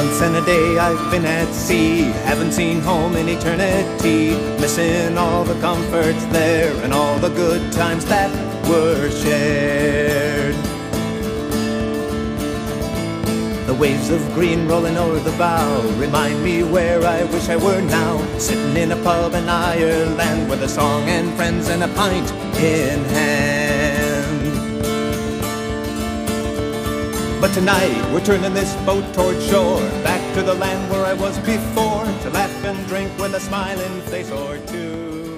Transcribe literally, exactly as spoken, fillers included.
Months and a day I've been at sea, haven't seen home in eternity, missing all the comforts there and all the good times that were shared. The waves of green rolling o'er the bow remind me where I wish I were now, sitting in a pub in Ireland with a song and friends and a pint in hand. But tonight we're turning this boat toward shore, back to the land where I was before, to laugh and drink with a smiling face or two.